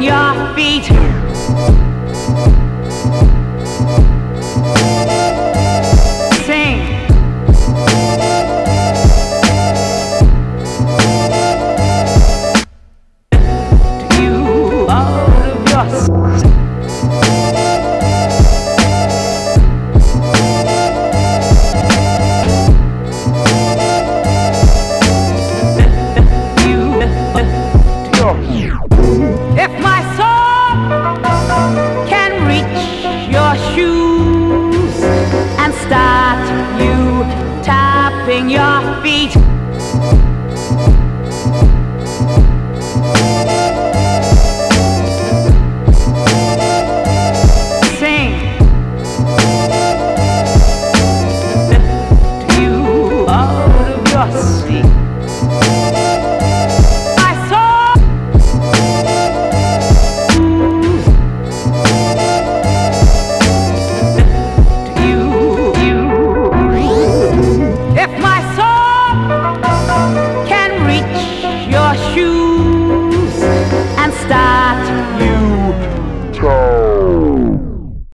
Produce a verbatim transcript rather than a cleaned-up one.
your feet. Sing. To you out of your if my soul can reach your shoes and start you tapping your feet.